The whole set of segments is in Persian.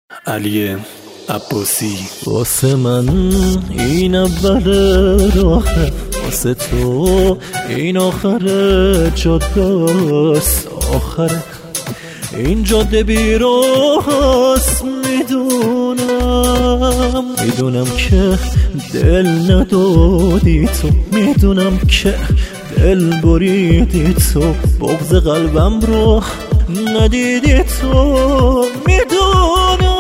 علی عباسی. واسه من این اول راهه، واسه تو این آخر جاده‌ست، آخره این جاده بی راهست. میدونم که دل ندادی تو، میدونم که دل بریدی تو، بغض قلبم رو ندیدی تو. میدونم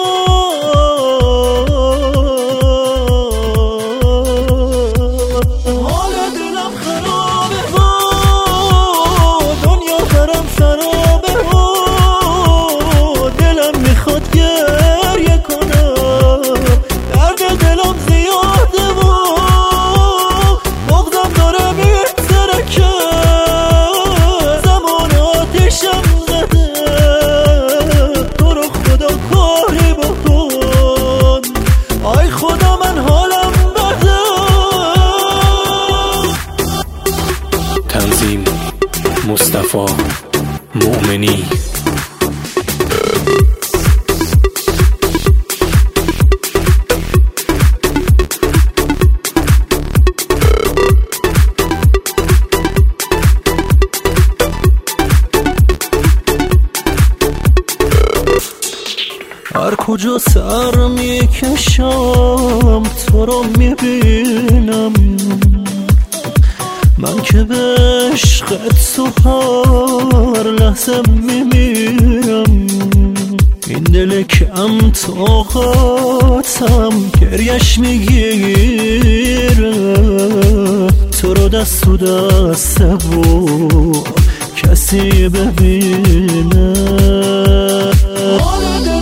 حال دلم خرابه و دنیا برم خرابه و دلم میخواد گریه کنم، درد دلم زیاده و بغضم داره میترکه، زمان آتیشم زده، تو رو خدا کاری بکن، آی خدا من حالم بده. تنظیم مصطفی مؤمنی. هر کجا سر میکشم تو رو میبینم، من که به عشقت تو هر لحظه میمیرم. این دل کم طاقتم گریش میگیره، تو رو دست تو دسته و کسی ببینه.